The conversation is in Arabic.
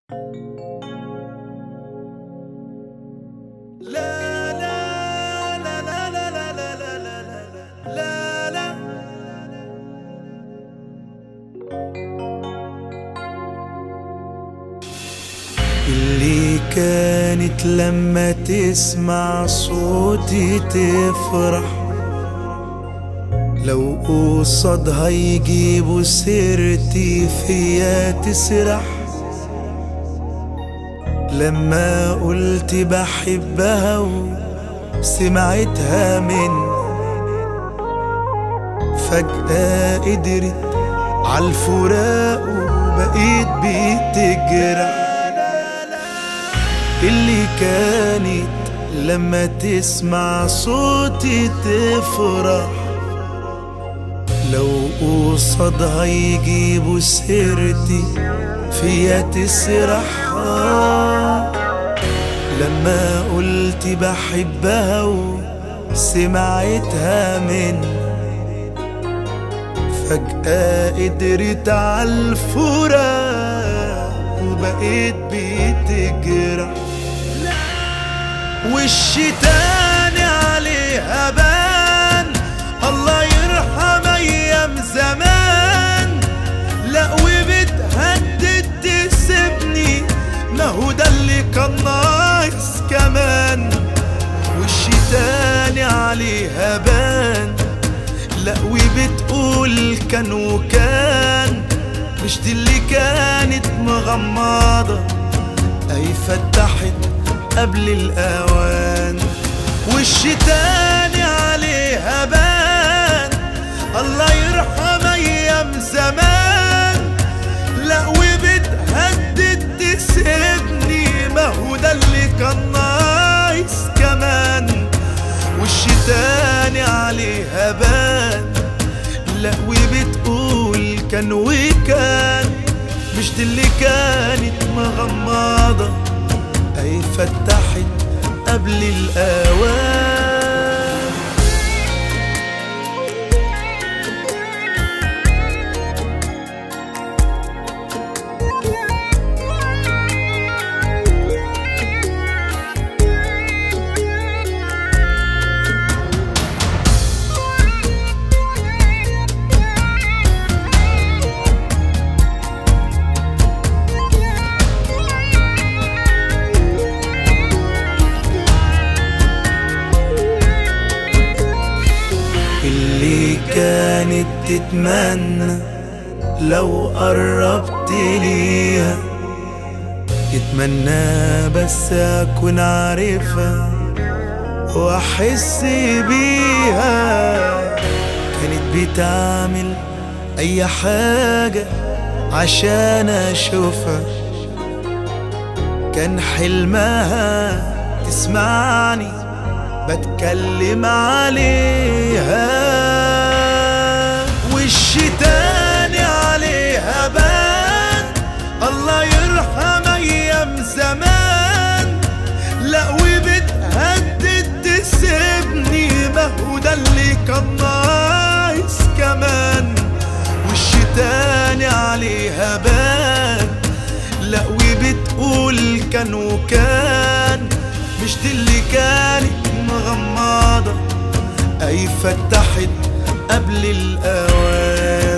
لا لا لا لا لا لا لا لا لا لا. اللي كانت لما تسمع صوتي تفرح، لو قصادها يجيبوا سيرتي فيا تسرح. لما قلت بحبها وسمعتها من فجأة قدرت عالفراق وبقيت بتجرح. اللي كانت لما تسمع صوتي تفرح، لو قصادها يجيبوا سيرتي فيا تسرح. لما قلت بحبها وسمعتها من فجأة قدرت عالفراق وبقيت بتجرح. وشي تاني عليها بان، الله يرحم ايام زمان. لا وبتهدد تسيبني، ما هو ده اللي كان ناقص كمان. وشي تاني عليها بان، لا وبتقول كان وكان. مش دي اللي كانت مغمضة، اي فتحت قبل الاوان. وشي تاني عليها بان، الله يرحم ايام زمان. لا وبتهدد تسيبني، ما هو ده اللي كان ناقص كمان. وشي تاني عليها بان، لا وبتقول كان وكان. مش دي اللي كانت مغمضة، اي فتحت قبل الاوان. اللي كانت تتمنى لو قربت ليها، تتمنى بس اكون عارفها واحس بيها. كانت بتعمل اي حاجة عشان اشوفها، كان حلمها تسمعني بتكلم عليها. وشي تاني عليها بان، الله يرحم ايام زمان. لا وبتهدد تسيبني، ما هو ده اللي كان ناقص كمان. وشي تاني عليها بان، لا وبتقول كان وكان. مش دي اللي كانت مغمضة، اي فتحت قبل الاوان.